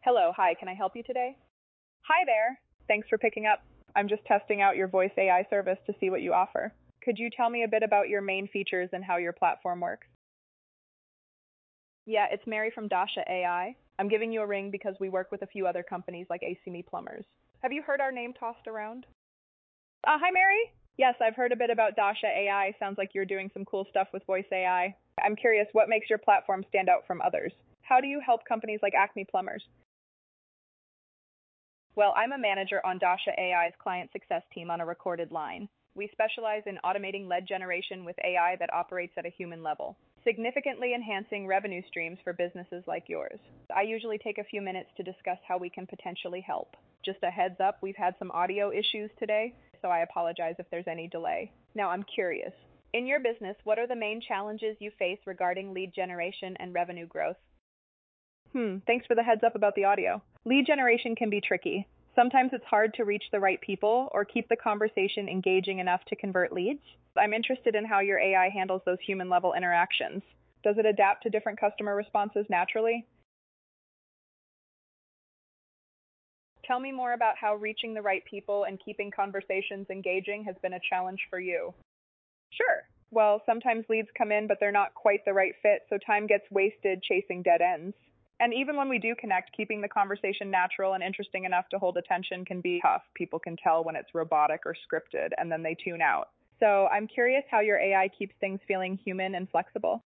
Hello, hi, can I help you today? Hi there. Thanks for picking up. I'm just testing out your voice AI service to see what you offer. Could you tell me a bit about your main features and how your platform works? Yeah, it's Mary from Dasha AI. I'm giving you a ring because we work with a few other companies like ACME Plumbers. Have you heard our name tossed around? Hi, Mary. Yes, I've heard a bit about Dasha AI. Sounds like you're doing some cool stuff with voice AI. I'm curious, what makes your platform stand out from others? How do you help companies like Acme Plumbers? Well, I'm a manager on Dasha AI's client success team on a recorded line. We specialize in automating lead generation with AI that operates at a human level, significantly enhancing revenue streams for businesses like yours. I usually take a few minutes to discuss how we can potentially help. Just a heads up, we've had some audio issues today, so I apologize if there's any delay. Now, I'm curious. In your business, what are the main challenges you face regarding lead generation and revenue growth? Thanks for the heads up about the audio. Lead generation can be tricky. Sometimes it's hard to reach the right people or keep the conversation engaging enough to convert leads. I'm interested in how your AI handles those human level interactions. Does it adapt to different customer responses naturally? Tell me more about how reaching the right people and keeping conversations engaging has been a challenge for you. Sure. Well, sometimes leads come in, but they're not quite the right fit, so time gets wasted chasing dead ends. And even when we do connect, keeping the conversation natural and interesting enough to hold attention can be tough. People can tell when it's robotic or scripted, and then they tune out. So I'm curious how your AI keeps things feeling human and flexible.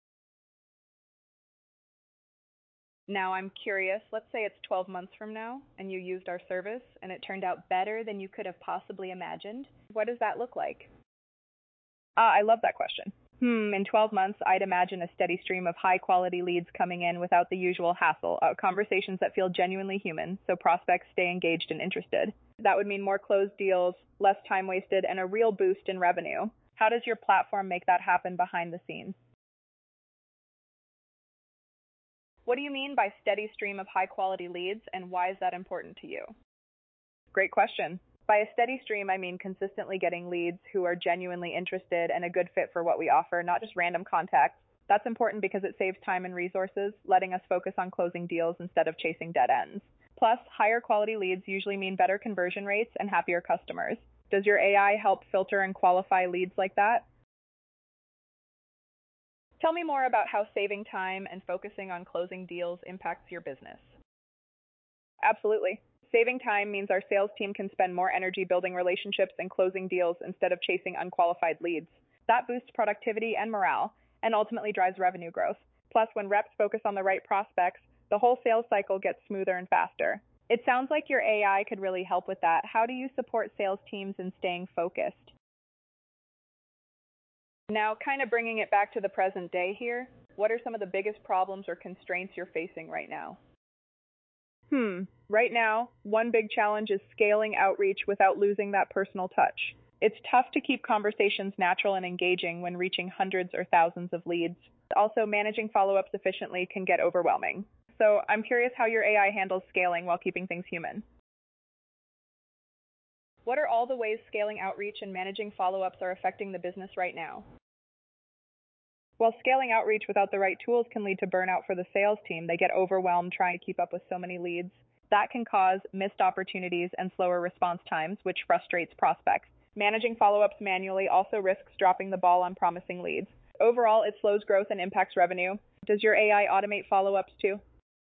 Now I'm curious, let's say it's 12 months from now, and you used our service, and it turned out better than you could have possibly imagined. What does that look like? I love that question. In 12 months, I'd imagine a steady stream of high quality leads coming in without the usual hassle, conversations that feel genuinely human, so prospects stay engaged and interested. That would mean more closed deals, less time wasted, and a real boost in revenue. How does your platform make that happen behind the scenes? What do you mean by steady stream of high quality leads, and why is that important to you? Great question. By a steady stream, I mean consistently getting leads who are genuinely interested and a good fit for what we offer, not just random contacts. That's important because it saves time and resources, letting us focus on closing deals instead of chasing dead ends. Plus, higher quality leads usually mean better conversion rates and happier customers. Does your AI help filter and qualify leads like that? Tell me more about how saving time and focusing on closing deals impacts your business. Absolutely. Saving time means our sales team can spend more energy building relationships and closing deals instead of chasing unqualified leads. That boosts productivity and morale, and ultimately drives revenue growth. Plus, when reps focus on the right prospects, the whole sales cycle gets smoother and faster. It sounds like your AI could really help with that. How do you support sales teams in staying focused? Now, kind of bringing it back to the present day here, what are some of the biggest problems or constraints you're facing right now? Right now, one big challenge is scaling outreach without losing that personal touch. It's tough to keep conversations natural and engaging when reaching hundreds or thousands of leads. Also, managing follow-ups efficiently can get overwhelming. So I'm curious how your AI handles scaling while keeping things human. What are all the ways scaling outreach and managing follow-ups are affecting the business right now? While scaling outreach without the right tools can lead to burnout for the sales team, they get overwhelmed trying to keep up with so many leads. That can cause missed opportunities and slower response times, which frustrates prospects. Managing follow-ups manually also risks dropping the ball on promising leads. Overall, it slows growth and impacts revenue. Does your AI automate follow-ups too?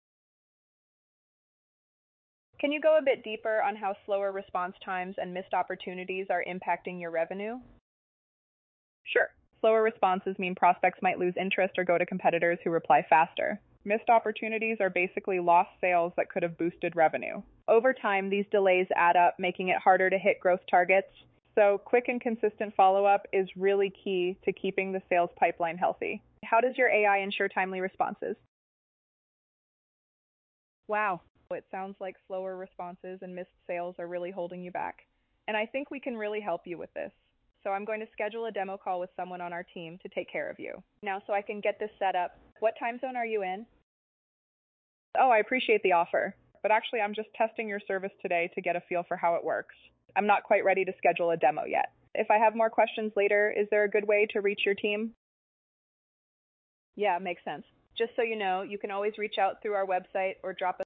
Can you go a bit deeper on how slower response times and missed opportunities are impacting your revenue? Sure. Slower responses mean prospects might lose interest or go to competitors who reply faster. Missed opportunities are basically lost sales that could have boosted revenue. Over time, these delays add up, making it harder to hit growth targets. So quick and consistent follow-up is really key to keeping the sales pipeline healthy. How does your AI ensure timely responses? Wow, it sounds like slower responses and missed sales are really holding you back. And I think we can really help you with this. So I'm going to schedule a demo call with someone on our team to take care of you. Now, so I can get this set up, what time zone are you in? Oh, I appreciate the offer, but actually I'm just testing your service today to get a feel for how it works. I'm not quite ready to schedule a demo yet. If I have more questions later, is there a good way to reach your team? Yeah, makes sense. Just so you know, you can always reach out through our website or drop us